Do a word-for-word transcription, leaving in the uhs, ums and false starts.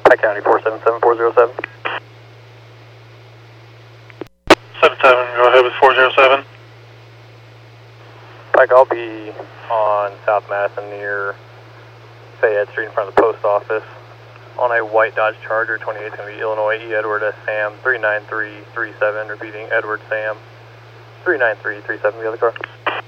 Pike County four seven seven four zero seven. seven seven, go ahead with four zero seven. Pike, I'll be on South Madison near Fayette Street in front of the post office on a white Dodge Charger. twenty-eight is going to be Illinois E. Edward S. Sam three nine three three seven. Repeating, Edward Sam three nine three three seven, the other car.